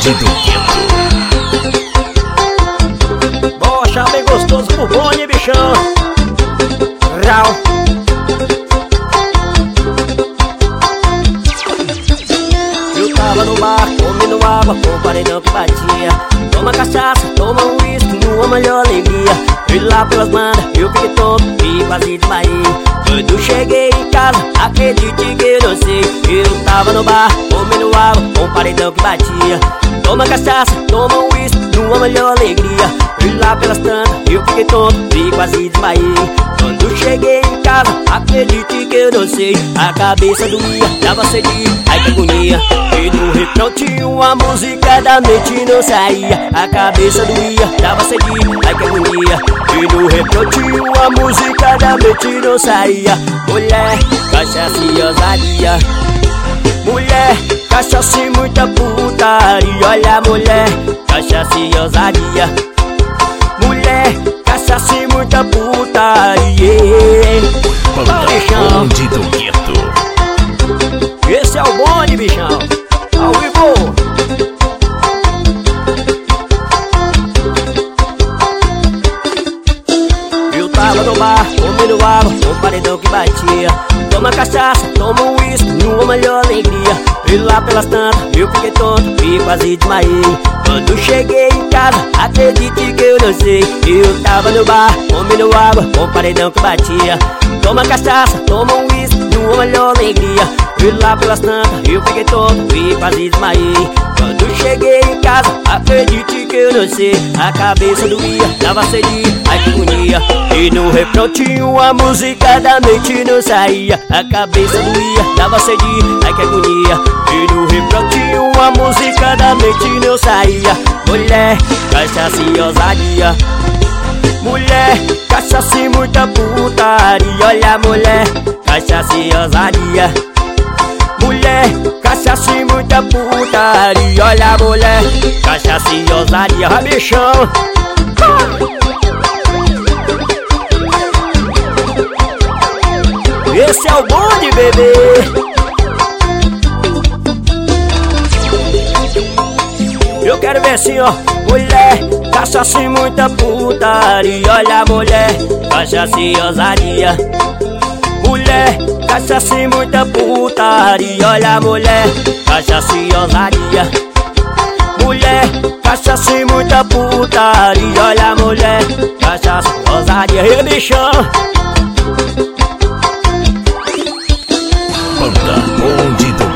bonde do gueto. Bocha bem gostoso pro bonde, bichão. Rau. Eu tava no bar, comendo água com o paredão que batia. Toma cachaça, toma um uísque, numa maior alegria. Fui lá pelas bandas, eu fiquei tonto e quase desmaiei. Quando cheguei em casa, acredite que eu não sei. Eu tava no bar, comendo água com o paredão que batia. Toma cachaça, toma um uísque, numa maior alegria. Fui lá pelas tantas, eu fiquei tonto e quase desmaiei. Quando cheguei em casa, acredite que eu não sei. A cabeça doía, dava sede, ai que agonia. E no refrão tinha uma música da mente não saía. A cabeça doía, dava sede, ai que agonia. E no refrão tinha uma música da mente não saía. Mulher, cachaça e ousadia. Mulher, cachaça e muita putaria. Olha mulher, cachaça e ousadia. Mulher, cachaça e muita putaria. Bonde do gueto. Esse é o bonde, bichão. Ao vivo. Eu tava no bar, comendo água, com o paredão que batia. Toma cachaça, toma um uísque, numa maior alegria. Fui lá pelas tantas, eu fiquei tonto e quase desmaiei. Quando cheguei em casa, acredite que eu não sei. Eu tava no bar, comendo água, com o paredão que batia. Toma cachaça, toma um uísque, numa maior alegria. Fui lá pelas tantas, eu fiquei tonto e quase desmaiei. Quando cheguei em casa, acredite que eu não sei. A cabeça doía, dava sede, ai que agonia. E no refrão tinha uma música da mente não saía. A cabeça doía, dava sede, ai que agonia. E no refrão tinha uma música da mente não saía. Mulher, cachaça e ousadia. Mulher, cachaça e muita putaria. Olha mulher, cachaça e ousadia. Mulher, cachaça e muita putaria. Olha mulher, cachaça e ousadia. Vai bichão. Esse é o bonde, bebê. Eu quero ver assim, ó. Mulher, cachaça e muita putaria. Olha mulher, cachaça e ousadia. Mulher, cachaça e muita putaria. Olha mulher, cachaça e ousadia. Mulher, cachaça e muita putaria. Olha mulher, cachaça e ousadia. E bichão. Bonde do